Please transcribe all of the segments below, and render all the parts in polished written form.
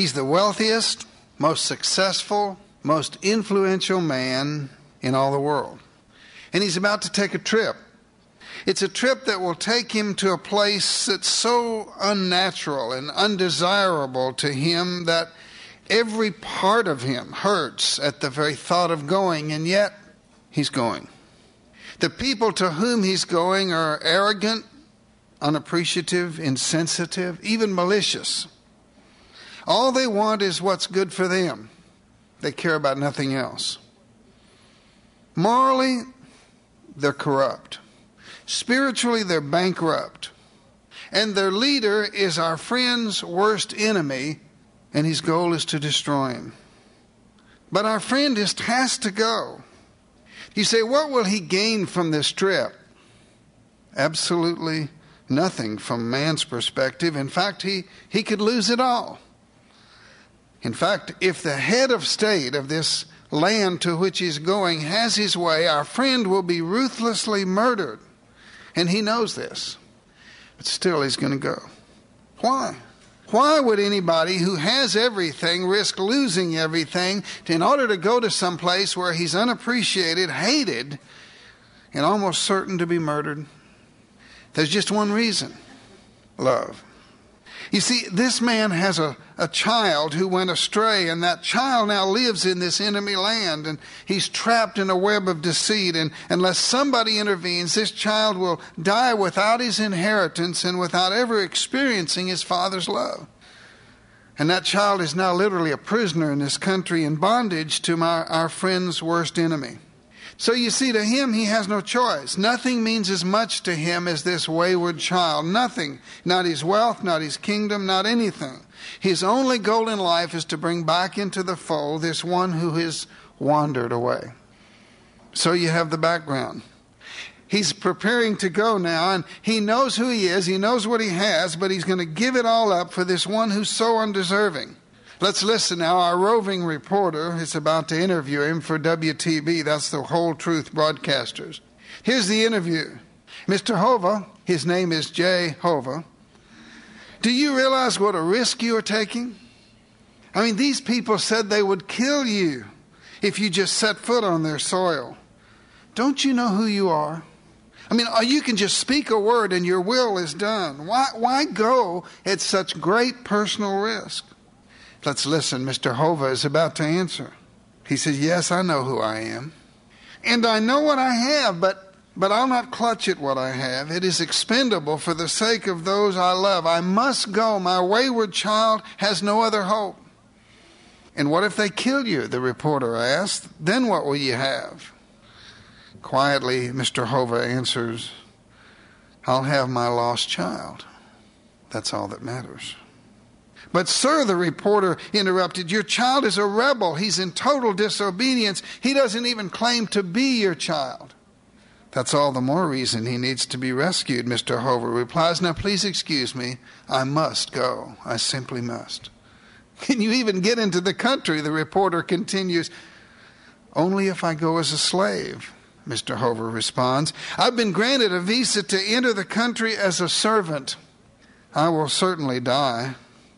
He's the wealthiest, most successful, most influential man in all the world. And he's about to take a trip. It's a trip that will take him to a place that's so unnatural and undesirable to him that every part of him hurts at the very thought of going, and yet he's going. The people to whom he's going are arrogant, unappreciative, insensitive, even malicious. All they want is what's good for them. They care about nothing else. Morally, they're corrupt. Spiritually, they're bankrupt. And their leader is our friend's worst enemy, and his goal is to destroy him. But our friend just has to go. You say, what will he gain from this trip? Absolutely nothing from man's perspective. In fact, he could lose it all. In fact, if the head of state of this land to which he's going has his way, our friend will be ruthlessly murdered. And he knows this. But still he's going to go. Why? Why would anybody who has everything risk losing everything in order to go to some place where he's unappreciated, hated, and almost certain to be murdered? There's just one reason. Love. You see, this man has a child who went astray, and that child now lives in this enemy land, and he's trapped in a web of deceit, and unless somebody intervenes, this child will die without his inheritance and without ever experiencing his father's love. And that child is now literally a prisoner in this country in bondage to our friend's worst enemy. So you see, to him, he has no choice. Nothing means as much to him as this wayward child. Nothing. Not his wealth, not his kingdom, not anything. His only goal in life is to bring back into the fold this one who has wandered away. So you have the background. He's preparing to go now, and he knows who he is. He knows what he has, but he's going to give it all up for this one who's so undeserving. Let's listen now. Our roving reporter is about to interview him for WTB. That's the Whole Truth Broadcasters. Here's the interview. Mr. Hova, his name is Jay Hova. Do you realize what a risk you are taking? I mean, these people said they would kill you if you just set foot on their soil. Don't you know who you are? I mean, you can just speak a word and your will is done. Why go at such great personal risk? Let's listen. Mr. Hova is about to answer. He says, yes, I know who I am. And I know what I have, but I'll not clutch at what I have. It is expendable for the sake of those I love. I must go. My wayward child has no other hope. And what if they kill you? The reporter asked. Then what will you have? Quietly, Mr. Hova answers, I'll have my lost child. That's all that matters. But sir, the reporter interrupted, your child is a rebel. He's in total disobedience. He doesn't even claim to be your child. That's all the more reason he needs to be rescued, Mr. Hova replies. Now please excuse me. I must go. I simply must. Can you even get into the country? The reporter continues. Only if I go as a slave, Mr. Hova responds. I've been granted a visa to enter the country as a servant. I will certainly die.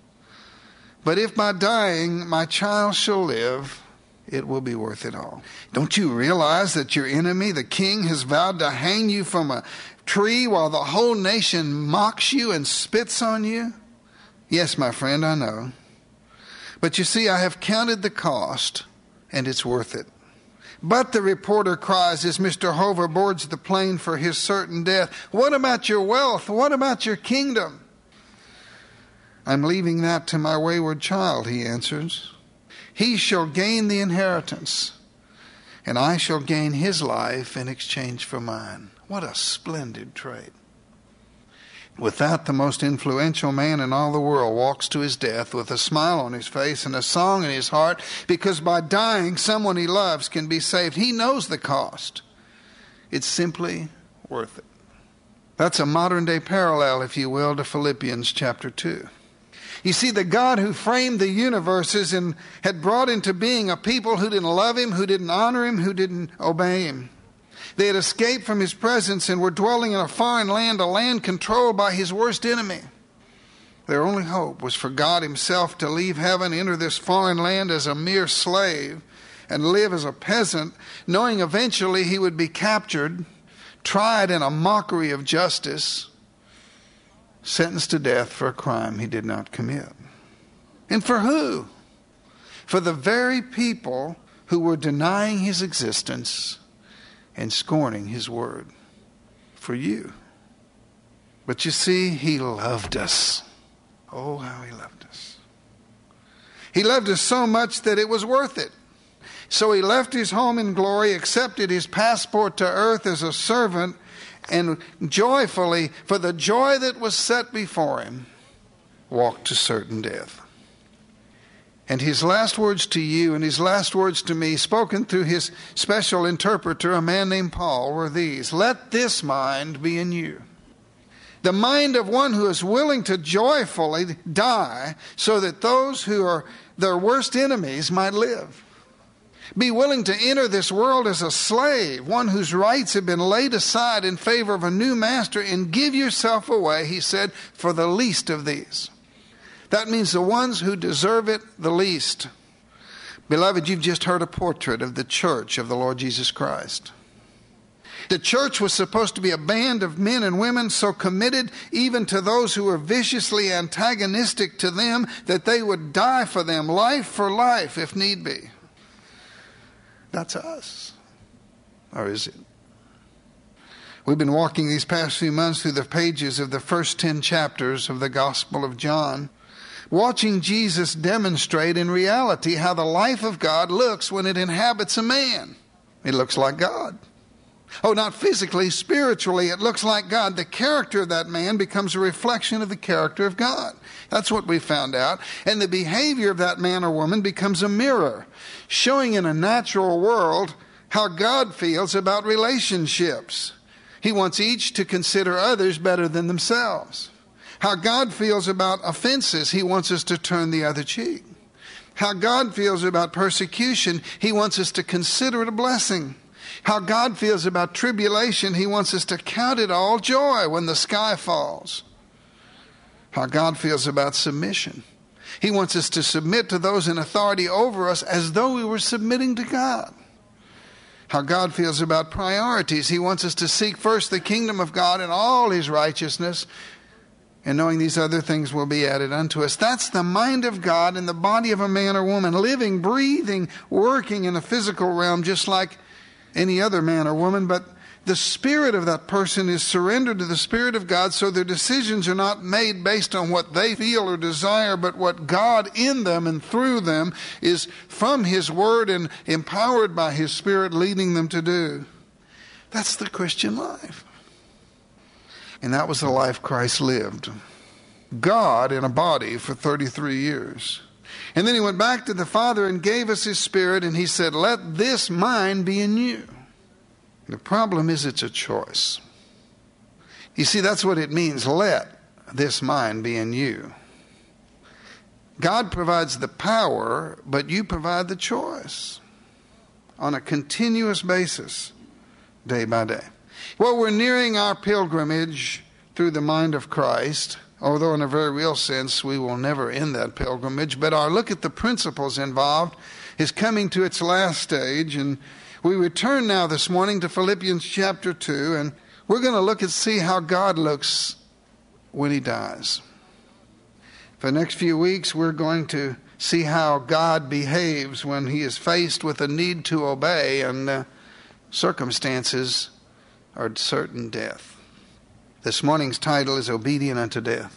But if by dying my child shall live, it will be worth it all. Don't you realize that your enemy, the king, has vowed to hang you from a tree while the whole nation mocks you and spits on you? Yes, my friend, I know. But you see, I have counted the cost, and it's worth it. But the reporter cries as Mr. Hova boards the plane for his certain death, what about your wealth? What about your kingdom? I'm leaving that to my wayward child, he answers. He shall gain the inheritance, and I shall gain his life in exchange for mine. What a splendid trait. With that, the most influential man in all the world walks to his death with a smile on his face and a song in his heart, because by dying, someone he loves can be saved. He knows the cost. It's simply worth it. That's a modern-day parallel, if you will, to Philippians chapter 2. You see, the God who framed the universes and had brought into being a people who didn't love him, who didn't honor him, who didn't obey him. They had escaped from his presence and were dwelling in a foreign land, a land controlled by his worst enemy. Their only hope was for God himself to leave heaven, enter this foreign land as a mere slave, and live as a peasant, knowing eventually he would be captured, tried in a mockery of justice, sentenced to death for a crime he did not commit. And for who? For the very people who were denying his existence and scorning his word. For you. But you see, he loved us. Oh, how he loved us. He loved us so much that it was worth it. So he left his home in glory, accepted his passport to earth as a servant, and joyfully, for the joy that was set before him, walked to certain death. And his last words to you and his last words to me, spoken through his special interpreter, a man named Paul, were these: let this mind be in you. The mind of one who is willing to joyfully die so that those who are their worst enemies might live. Be willing to enter this world as a slave, one whose rights have been laid aside in favor of a new master, and give yourself away, he said, for the least of these. That means the ones who deserve it the least. Beloved, you've just heard a portrait of the church of the Lord Jesus Christ. The church was supposed to be a band of men and women so committed even to those who were viciously antagonistic to them that they would die for them, life for life, if need be. That's us. Or is it? We've been walking these past few months through the pages of the first 10 chapters of the Gospel of John, watching Jesus demonstrate in reality how the life of God looks when it inhabits a man. It looks like God. Oh, not physically, spiritually, it looks like God. The character of that man becomes a reflection of the character of God. That's what we found out. And the behavior of that man or woman becomes a mirror, showing in a natural world how God feels about relationships. He wants each to consider others better than themselves. How God feels about offenses, he wants us to turn the other cheek. How God feels about persecution, he wants us to consider it a blessing. How God feels about tribulation, he wants us to count it all joy when the sky falls. How God feels about submission. He wants us to submit to those in authority over us as though we were submitting to God. How God feels about priorities. He wants us to seek first the kingdom of God and all his righteousness, and knowing these other things will be added unto us. That's the mind of God in the body of a man or woman, living, breathing, working in the physical realm just like any other man or woman, but the spirit of that person is surrendered to the Spirit of God, so their decisions are not made based on what they feel or desire, but what God in them and through them is from his word and empowered by his Spirit leading them to do. That's the Christian life. And that was the life Christ lived. God in a body for 33 years. And then he went back to the Father and gave us his Spirit, and he said, let this mind be in you. The problem is it's a choice. You see, that's what it means, let this mind be in you. God provides the power, but you provide the choice on a continuous basis, day by day. Well, we're nearing our pilgrimage through the mind of Christ, although in a very real sense we will never end that pilgrimage. But our look at the principles involved is coming to its last stage, and we return now this morning to Philippians chapter 2, and we're going to look and see how God looks when he dies. For the next few weeks, we're going to see how God behaves when he is faced with a need to obey and circumstances are certain death. This morning's title is Obedient unto Death.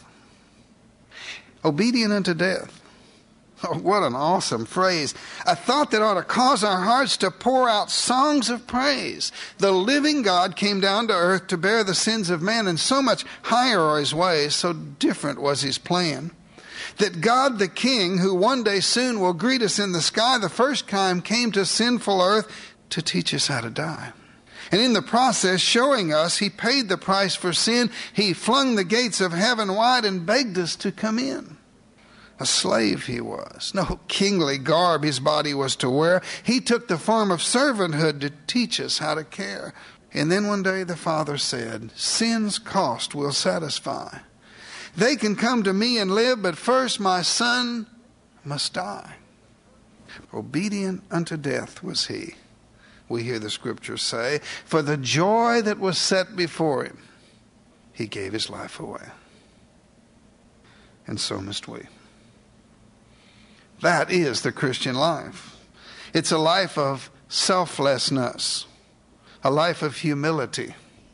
Obedient unto death. Oh, what an awesome phrase. A thought that ought to cause our hearts to pour out songs of praise. The living God came down to earth to bear the sins of man, and so much higher are his ways, so different was his plan. That God the King, who one day soon will greet us in the sky, the first time came to sinful earth to teach us how to die. And in the process, showing us he paid the price for sin. He flung the gates of heaven wide and begged us to come in. A slave he was. No kingly garb his body was to wear. He took the form of servanthood to teach us how to care. And then one day the Father said, sin's cost will satisfy. They can come to me and live, but first my son must die. Obedient unto death was he, we hear the scriptures say. For the joy that was set before him, he gave his life away. And so must we. That is the Christian life. It's a life of selflessness, a life of humility,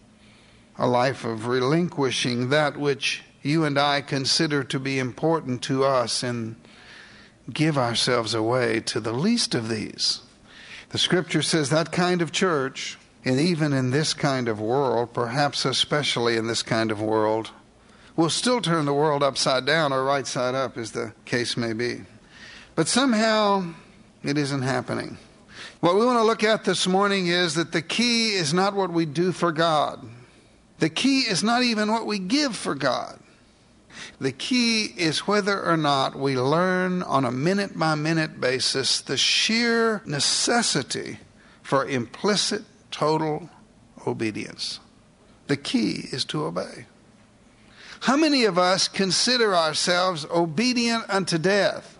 a life of relinquishing that which you and I consider to be important to us and give ourselves away to the least of these. The scripture says that kind of church, and even in this kind of world, perhaps especially in this kind of world, will still turn the world upside down or right side up, as the case may be. But somehow it isn't happening. What we want to look at this morning is that the key is not what we do for God. The key is not even what we give for God. The key is whether or not we learn on a minute-by-minute basis the sheer necessity for implicit, total obedience. The key is to obey. How many of us consider ourselves obedient unto death?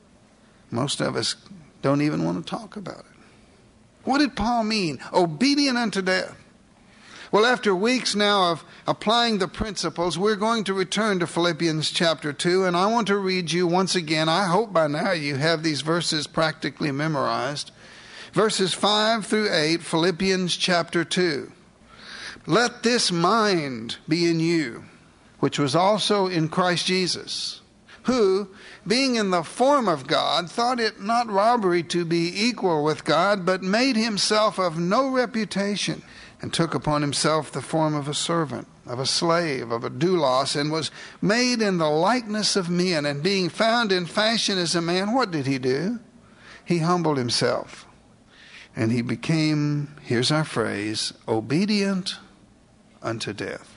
Most of us don't even want to talk about it. What did Paul mean? Obedient unto death. Well, after weeks now of applying the principles, we're going to return to Philippians chapter 2, and I want to read you once again. I hope by now you have these verses practically memorized. Verses 5 through 8, Philippians chapter 2. Let this mind be in you, which was also in Christ Jesus, who, being in the form of God, thought it not robbery to be equal with God, but made himself of no reputation, and took upon himself the form of a servant, of a slave, of a doulos, and was made in the likeness of men. And being found in fashion as a man, what did he do? He humbled himself. And he became, here's our phrase, obedient unto death.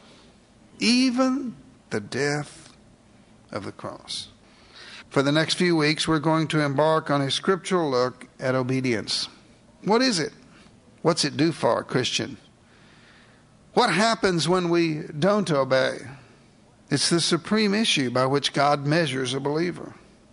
Even the death of the cross. For the next few weeks, we're going to embark on a scriptural look at obedience. What is it? What's it do for a Christian? What happens when we don't obey? It's the supreme issue by which God measures a believer.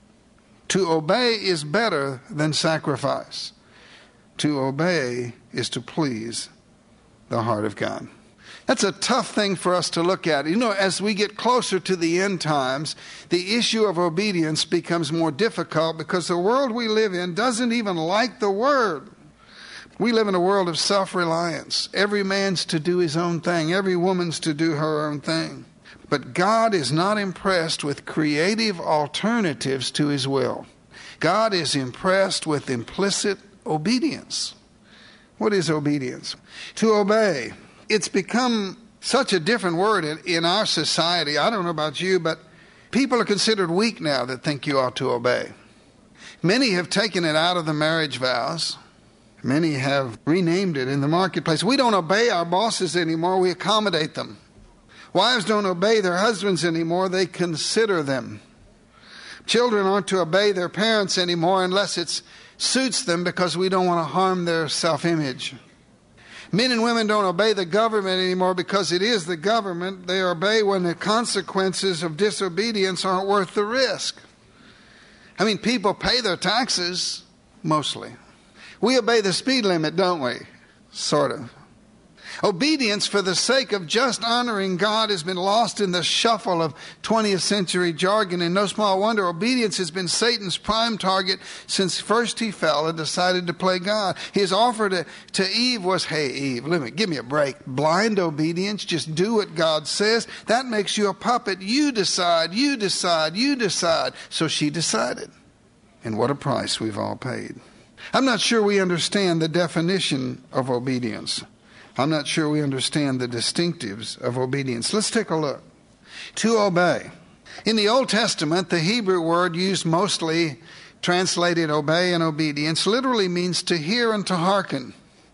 To obey is better than sacrifice. To obey is to please the heart of God. That's a tough thing for us to look at. You know, as we get closer to the end times, the issue of obedience becomes more difficult because the world we live in doesn't even like the word. We live in a world of self-reliance. Every man's to do his own thing. Every woman's to do her own thing. But God is not impressed with creative alternatives to his will. God is impressed with implicit obedience. What is obedience? To obey. It's become such a different word in our society. I don't know about you, but people are considered weak now that think you ought to obey. Many have taken it out of the marriage vows. Many have renamed it in the marketplace. We don't obey our bosses anymore. We accommodate them. Wives don't obey their husbands anymore. They consider them. Children aren't to obey their parents anymore unless it suits them because we don't want to harm their self-image. Men and women don't obey the government anymore because it is the government. They obey when the consequences of disobedience aren't worth the risk. I mean, people pay their taxes, mostly. We obey the speed limit, don't we? Sort of. Obedience for the sake of just honoring God has been lost in the shuffle of 20th century jargon, and no small wonder obedience has been Satan's prime target since first he fell and decided to play God. His offer to Eve was, hey Eve, give me a break. Blind obedience, just do what God says. That makes you a puppet. You decide, you decide, you decide. So she decided. And what a price we've all paid. I'm not sure we understand the definition of obedience. I'm not sure we understand the distinctives of obedience. Let's take a look. To obey. In the Old Testament, the Hebrew word used mostly, translated obey and obedience, literally means to hear and to hearken.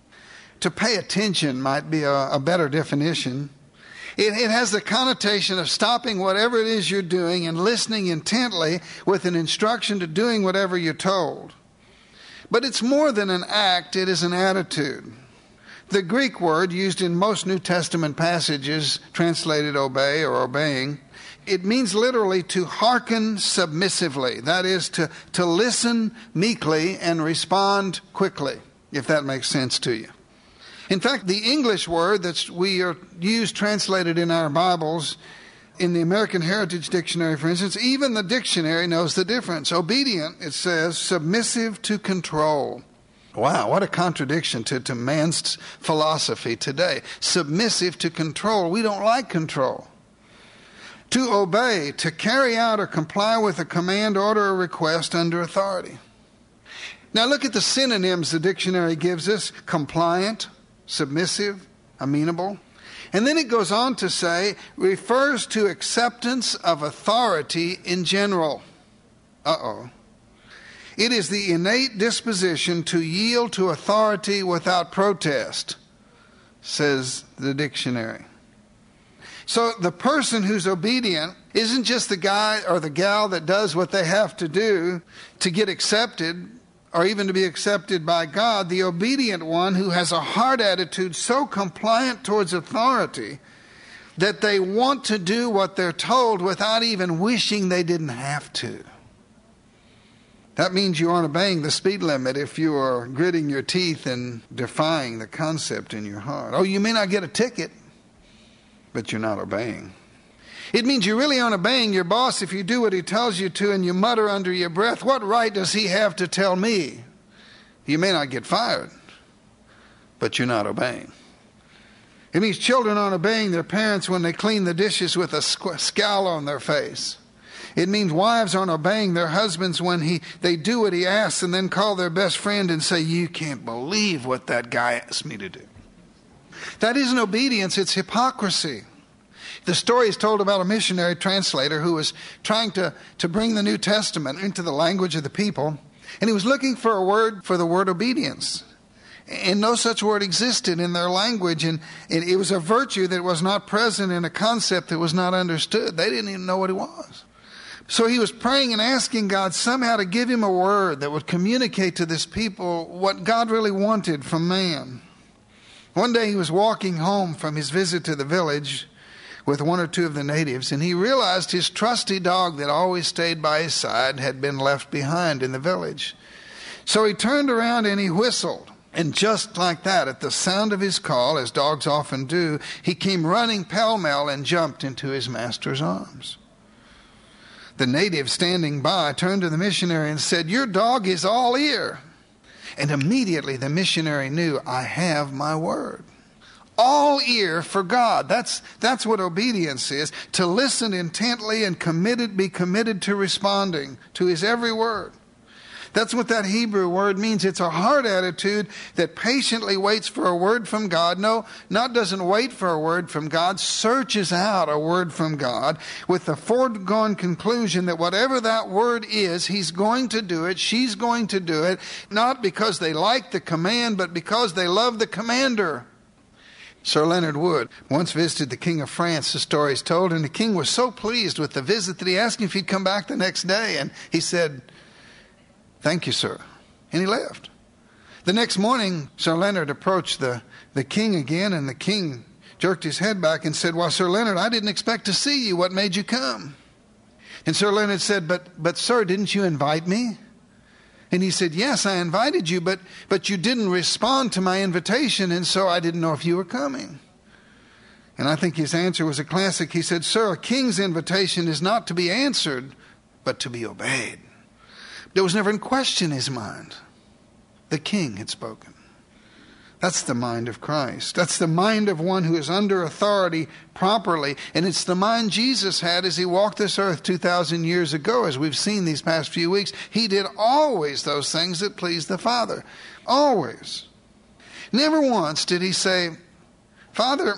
To pay attention might be a better definition. It has the connotation of stopping whatever it is you're doing and listening intently with an instruction to doing whatever you're told. But it's more than an act, it is an attitude. The Greek word used in most New Testament passages, translated obey or obeying, It means literally to hearken submissively. That is to listen meekly and respond quickly, if that makes sense to you. In fact, the English word that we use translated in our Bibles, in the American Heritage Dictionary, for instance, even the dictionary knows the difference. Obedient, it says, submissive to control. Wow, what a contradiction to man's philosophy today. Submissive to control. We don't like control. To obey, to carry out or comply with a command, order, or request under authority. Now look at the synonyms the dictionary gives us. Compliant, submissive, amenable. And then it goes on to say, refers to acceptance of authority in general. It is the innate disposition to yield to authority without protest, says the dictionary. So the person who's obedient isn't just the guy or the gal that does what they have to do to get accepted or even to be accepted by God. The obedient one who has a heart attitude so compliant towards authority that they want to do what they're told without even wishing they didn't have to. That means you aren't obeying the speed limit if you are gritting your teeth and defying the concept in your heart. Oh, you may not get a ticket, but you're not obeying. It means you really aren't obeying your boss if you do what he tells you to and you mutter under your breath, what right does he have to tell me? You may not get fired, but you're not obeying. It means children aren't obeying their parents when they clean the dishes with a scowl on their face. It means wives aren't obeying their husbands when they do what he asks and then call their best friend and say, you can't believe what that guy asked me to do. That isn't obedience, it's hypocrisy. The story is told about a missionary translator who was trying to bring the New Testament into the language of the people, and he was looking for a word for the word obedience. And no such word existed in their language, and it was a virtue that was not present in a concept that was not understood. They didn't even know what it was. So he was praying and asking God somehow to give him a word that would communicate to this people what God really wanted from man. One day he was walking home from his visit to the village with one or two of the natives, and he realized his trusty dog that always stayed by his side had been left behind in the village. So he turned around and he whistled. And just like that, at the sound of his call, as dogs often do, he came running pell-mell and jumped into his master's arms. The native standing by turned to the missionary and said, your dog is all ear. And immediately the missionary knew, I have my word. All ear for God. That's what obedience is. To listen intently and be committed to responding to his every word. That's what that Hebrew word means. It's a heart attitude that patiently waits for a word from God. No, not doesn't wait for a word from God, searches out a word from God with the foregone conclusion that whatever that word is, he's going to do it, she's going to do it, not because they like the command, but because they love the commander. Sir Leonard Wood once visited the King of France, the story is told, and the king was so pleased with the visit that he asked him if he'd come back the next day, and he said, thank you, sir. And he left. The next morning, Sir Leonard approached the king again, and the king jerked his head back and said, well, Sir Leonard, I didn't expect to see you. What made you come? And Sir Leonard said, but sir, didn't you invite me? And he said, yes, I invited you, but you didn't respond to my invitation, and so I didn't know if you were coming. And I think his answer was a classic. He said, sir, a king's invitation is not to be answered, but to be obeyed. There was never in question his mind. The king had spoken. That's the mind of Christ. That's the mind of one who is under authority properly. And it's the mind Jesus had as he walked this earth 2,000 years ago, as we've seen these past few weeks. He did always those things that pleased the Father. Always. Never once did he say, Father,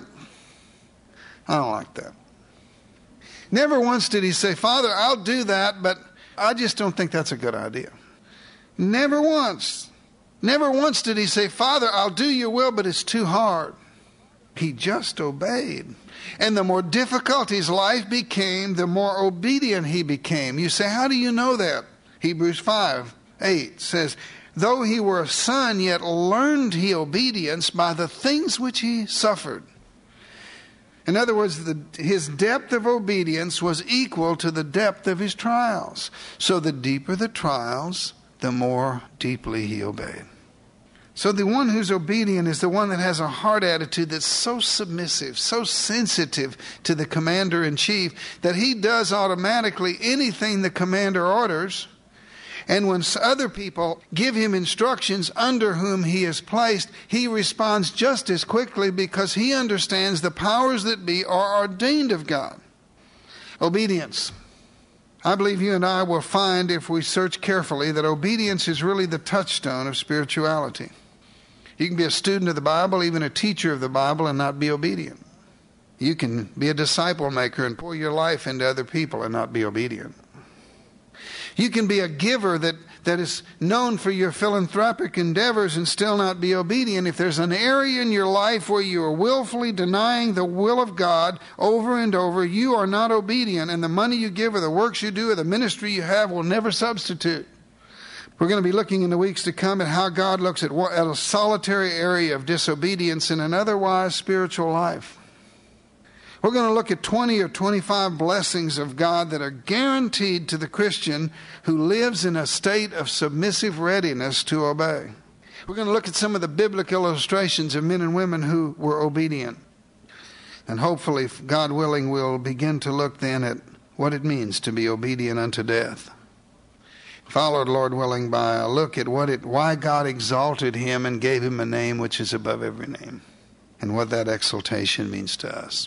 I don't like that. Never once did he say, Father, I'll do that, but I just don't think that's a good idea. Never once. Never once did he say, Father, I'll do your will, but it's too hard. He just obeyed. And the more difficult his life became, the more obedient he became. You say, how do you know that? Hebrews 5:8 says, though he were a son, yet learned he obedience by the things which he suffered. In other words, his depth of obedience was equal to the depth of his trials. So the deeper the trials, the more deeply he obeyed. So the one who's obedient is the one that has a heart attitude that's so submissive, so sensitive to the commander-in-chief that he does automatically anything the commander orders. And when other people give him instructions under whom he is placed, he responds just as quickly because he understands the powers that be are ordained of God. Obedience. I believe you and I will find, if we search carefully, that obedience is really the touchstone of spirituality. You can be a student of the Bible, even a teacher of the Bible, and not be obedient. You can be a disciple maker and pour your life into other people and not be obedient. You can be a giver that is known for your philanthropic endeavors and still not be obedient. If there's an area in your life where you are willfully denying the will of God over and over, you are not obedient, and the money you give or the works you do or the ministry you have will never substitute. We're going to be looking in the weeks to come at how God looks at a solitary area of disobedience in an otherwise spiritual life. We're going to look at 20 or 25 blessings of God that are guaranteed to the Christian who lives in a state of submissive readiness to obey. We're going to look at some of the biblical illustrations of men and women who were obedient. And hopefully, God willing, we'll begin to look then at what it means to be obedient unto death. Followed, Lord willing, by a look at why God exalted him and gave him a name which is above every name, and what that exaltation means to us.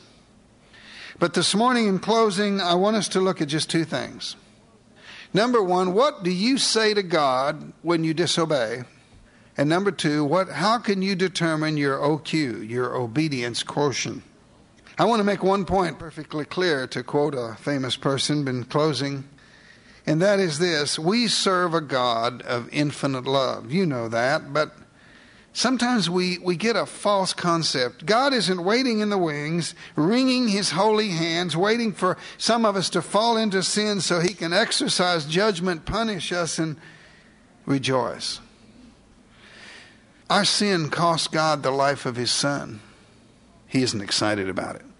But this morning in closing, I want us to look at just two things. Number one, what do you say to God when you disobey? And number two, how can you determine your OQ, your obedience quotient? I want to make one point perfectly clear, to quote a famous person in closing, and that is this: we serve a God of infinite love. You know that, but sometimes we get a false concept. God isn't waiting in the wings, wringing his holy hands, waiting for some of us to fall into sin so he can exercise judgment, punish us, and rejoice. Our sin cost God the life of his son. He isn't excited about it.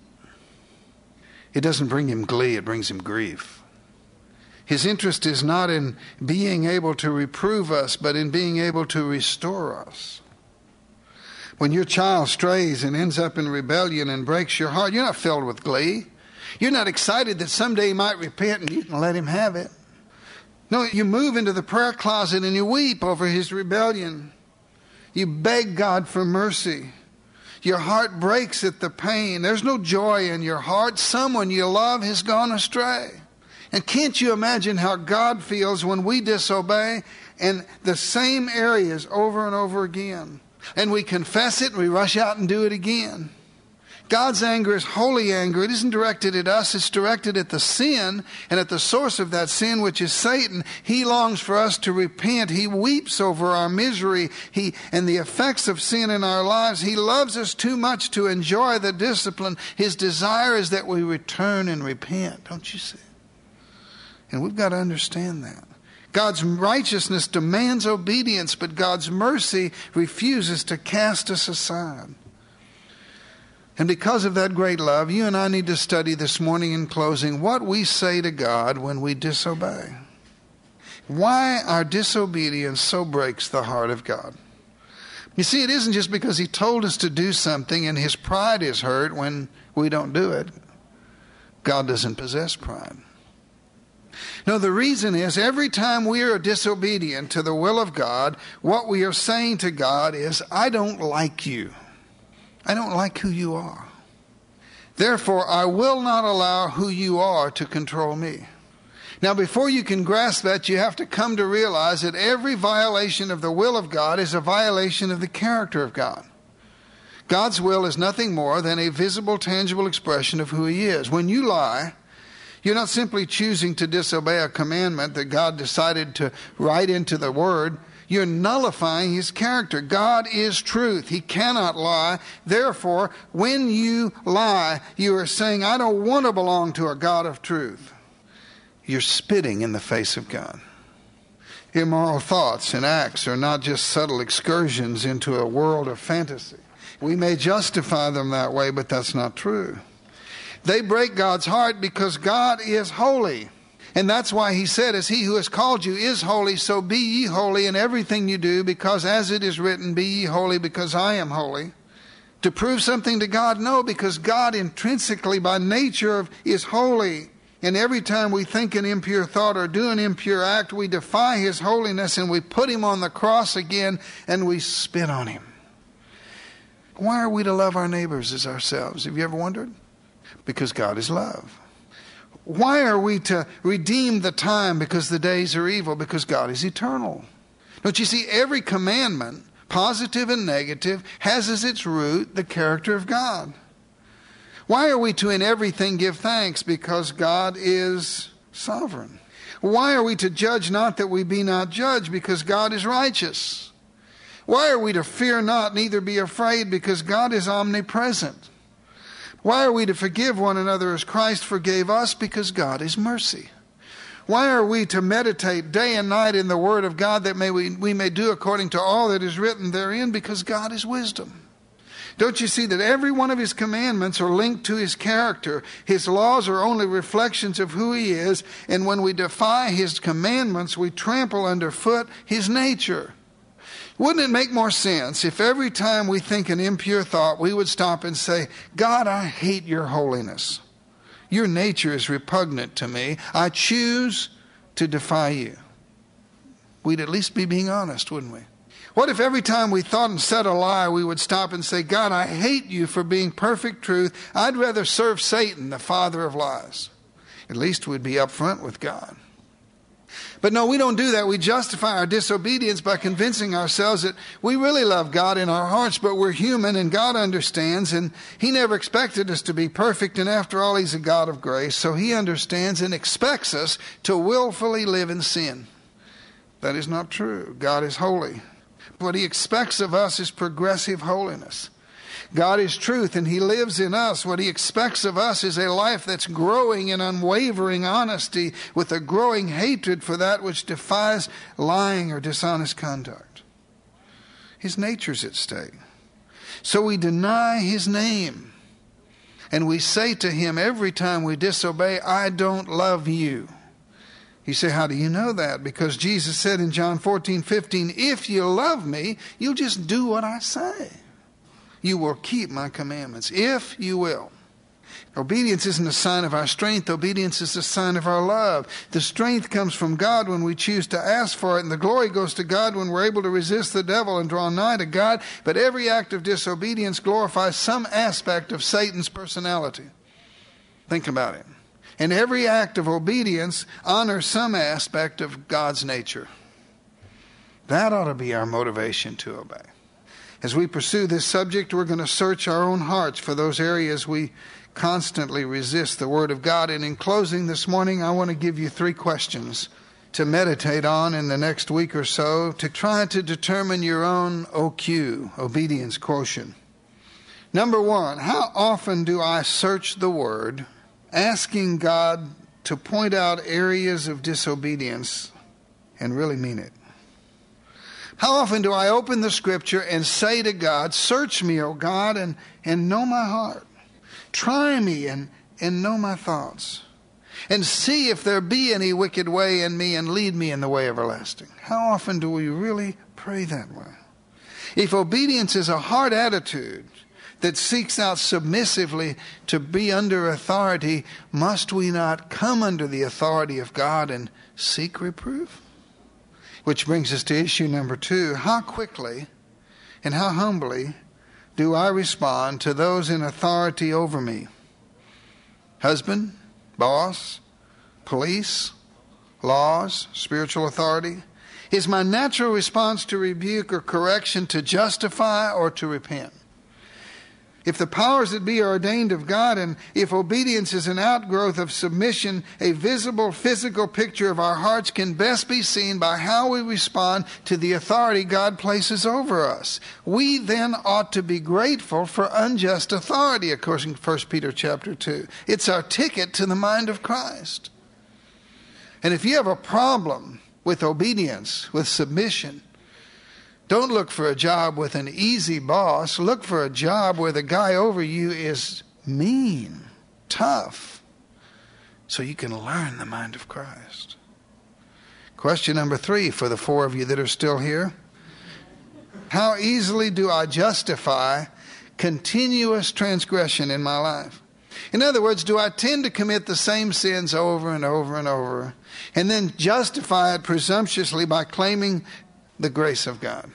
It doesn't bring him glee, it brings him grief. His interest is not in being able to reprove us, but in being able to restore us. When your child strays and ends up in rebellion and breaks your heart, you're not filled with glee. You're not excited that someday he might repent and you can let him have it. No, you move into the prayer closet and you weep over his rebellion. You beg God for mercy. Your heart breaks at the pain. There's no joy in your heart. Someone you love has gone astray. And can't you imagine how God feels when we disobey in the same areas over and over again? And we confess it and we rush out and do it again. God's anger is holy anger. It isn't directed at us. It's directed at the sin and at the source of that sin, which is Satan. He longs for us to repent. He weeps over our misery and the effects of sin in our lives. He loves us too much to enjoy the discipline. His desire is that we return and repent. Don't you see? And we've got to understand that. God's righteousness demands obedience, but God's mercy refuses to cast us aside. And because of that great love, you and I need to study this morning in closing what we say to God when we disobey. Why our disobedience so breaks the heart of God. You see, it isn't just because he told us to do something and his pride is hurt when we don't do it. God doesn't possess pride. No, the reason is every time we are disobedient to the will of God, what we are saying to God is, I don't like you. I don't like who you are. Therefore, I will not allow who you are to control me. Now, before you can grasp that, you have to come to realize that every violation of the will of God is a violation of the character of God. God's will is nothing more than a visible, tangible expression of who he is. When you lie, you're not simply choosing to disobey a commandment that God decided to write into the Word. You're nullifying his character. God is truth. He cannot lie. Therefore, when you lie, you are saying, I don't want to belong to a God of truth. You're spitting in the face of God. Immoral thoughts and acts are not just subtle excursions into a world of fantasy. We may justify them that way, but that's not true. They break God's heart because God is holy. And that's why he said, as he who has called you is holy, so be ye holy in everything you do, because as it is written, be ye holy because I am holy. To prove something to God? No, because God intrinsically by nature is holy. And every time we think an impure thought or do an impure act, we defy his holiness and we put him on the cross again and we spit on him. Why are we to love our neighbors as ourselves? Have you ever wondered? Because God is love. Why are we to redeem the time? Because the days are evil. Because God is eternal. Don't you see, every commandment, positive and negative, has as its root the character of God. Why are we to in everything give thanks? Because God is sovereign. Why are we to judge not that we be not judged? Because God is righteous. Why are we to fear not, neither be afraid? Because God is omnipresent. Why are we to forgive one another as Christ forgave us? Because God is mercy. Why are we to meditate day and night in the Word of God that we may do according to all that is written therein? Because God is wisdom. Don't you see that every one of his commandments are linked to his character? His laws are only reflections of who he is, and when we defy his commandments, we trample underfoot his nature. Wouldn't it make more sense if every time we think an impure thought, we would stop and say, God, I hate your holiness. Your nature is repugnant to me. I choose to defy you. We'd at least be being honest, wouldn't we? What if every time we thought and said a lie, we would stop and say, God, I hate you for being perfect truth. I'd rather serve Satan, the father of lies. At least we'd be upfront with God. But no, we don't do that. We justify our disobedience by convincing ourselves that we really love God in our hearts, but we're human and God understands, and he never expected us to be perfect, and after all, he's a God of grace, so he understands and expects us to willfully live in sin. That is not true. God is holy. What he expects of us is progressive holiness. God is truth, and he lives in us. What he expects of us is a life that's growing in unwavering honesty with a growing hatred for that which defies lying or dishonest conduct. His nature's at stake. So we deny his name, and we say to him every time we disobey, I don't love you. You say, how do you know that? Because Jesus said in John 14:15, if you love me, you'll just do what I say. You will keep my commandments, if you will. Obedience isn't a sign of our strength. Obedience is a sign of our love. The strength comes from God when we choose to ask for it, and the glory goes to God when we're able to resist the devil and draw nigh to God. But every act of disobedience glorifies some aspect of Satan's personality. Think about it. And every act of obedience honors some aspect of God's nature. That ought to be our motivation to obey. As we pursue this subject, we're going to search our own hearts for those areas we constantly resist the Word of God. And in closing this morning, I want to give you 3 questions to meditate on in the next week or so to try to determine your own OQ, obedience quotient. Number 1, how often do I search the Word, asking God to point out areas of disobedience and really mean it? How often do I open the Scripture and say to God, search me, O God, and know my heart. Try me and know my thoughts. And see if there be any wicked way in me, and lead me in the way everlasting. How often do we really pray that way? If obedience is a heart attitude that seeks out submissively to be under authority, must we not come under the authority of God and seek reproof? Which brings us to issue number 2. How quickly and how humbly do I respond to those in authority over me? Husband, boss, police, laws, spiritual authority. Is my natural response to rebuke or correction to justify or to repent? If the powers that be are ordained of God, and if obedience is an outgrowth of submission, a visible physical picture of our hearts can best be seen by how we respond to the authority God places over us. We then ought to be grateful for unjust authority, according to 1 Peter chapter 2. It's our ticket to the mind of Christ. And if you have a problem with obedience, with submission, don't look for a job with an easy boss. Look for a job where the guy over you is mean tough so you can learn the mind of Christ. Question number 3 for the 4 of you that are still here. How easily do I justify continuous transgression in my life? In other words, do I tend to commit the same sins over and over and over and then justify it presumptuously by claiming the grace of God?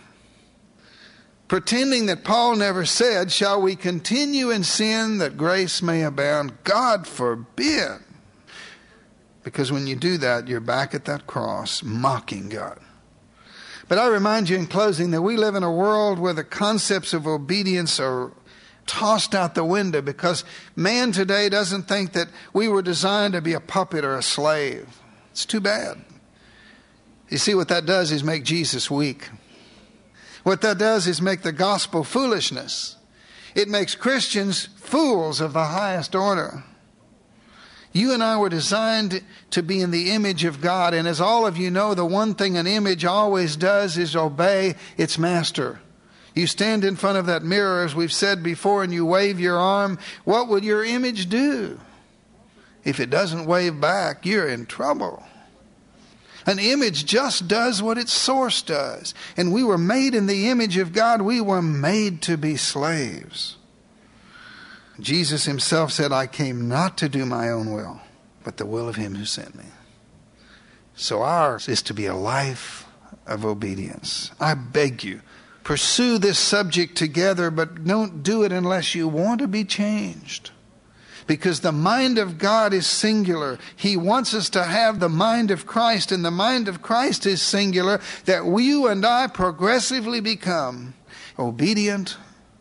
Pretending that Paul never said, shall we continue in sin that grace may abound? God forbid. Because when you do that, you're back at that cross mocking God. But I remind you in closing that we live in a world where the concepts of obedience are tossed out the window because man today doesn't think that we were designed to be a puppet or a slave. It's too bad. You see, what that does is make Jesus weak. What that does is make the gospel foolishness. It makes Christians fools of the highest order. You and I were designed to be in the image of God, and as all of you know, the one thing an image always does is obey its master. You stand in front of that mirror, as we've said before, and you wave your arm. What would your image do? If it doesn't wave back, you're in trouble. An image just does what its source does. And we were made in the image of God. We were made to be slaves. Jesus himself said, I came not to do my own will, but the will of him who sent me. So ours is to be a life of obedience. I beg you, pursue this subject together, but don't do it unless you want to be changed. Because the mind of God is singular. He wants us to have the mind of Christ, and the mind of Christ is singular, that you and I progressively become obedient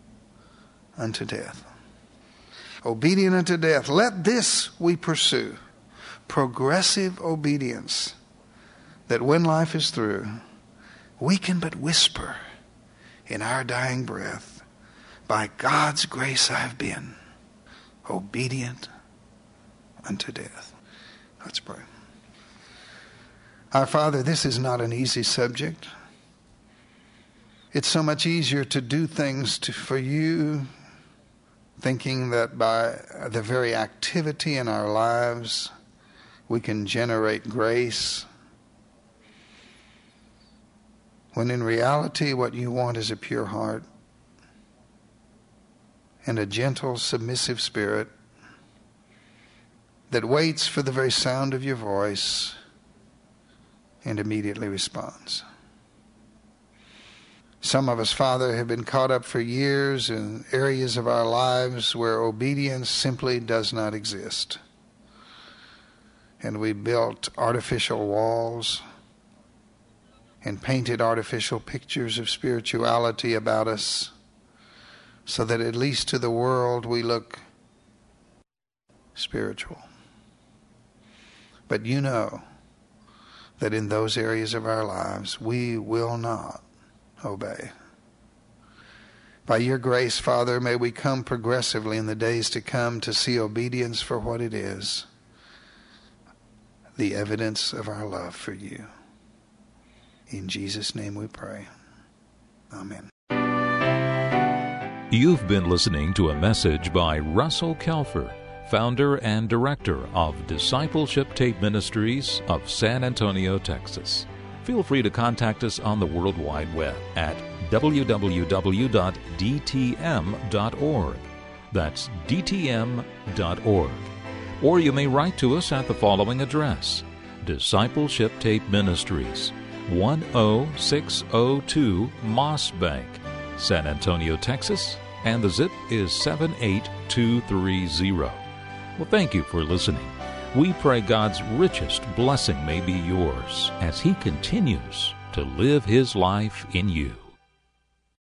unto death. Obedient unto death. Let this we pursue. Progressive obedience. That when life is through, we can but whisper in our dying breath, by God's grace I have been obedient unto death. Let's pray. Our Father, this is not an easy subject. It's so much easier to do things for you, thinking that by the very activity in our lives, we can generate grace. When in reality, what you want is a pure heart and a gentle, submissive spirit that waits for the very sound of your voice and immediately responds. Some of us, Father, have been caught up for years in areas of our lives where obedience simply does not exist. And we built artificial walls and painted artificial pictures of spirituality about us so that at least to the world we look spiritual. But you know that in those areas of our lives we will not obey. By your grace, Father, may we come progressively in the days to come to see obedience for what it is, the evidence of our love for you. In Jesus' name we pray. Amen. You've been listening to a message by Russell Kelfer, founder and director of Discipleship Tape Ministries of San Antonio, Texas. Feel free to contact us on the World Wide Web at www.dtm.org. That's dtm.org. Or you may write to us at the following address: Discipleship Tape Ministries, 10602 Moss Bank, San Antonio, Texas, and the zip is 78230. Well, thank you for listening. We pray God's richest blessing may be yours as He continues to live His life in you.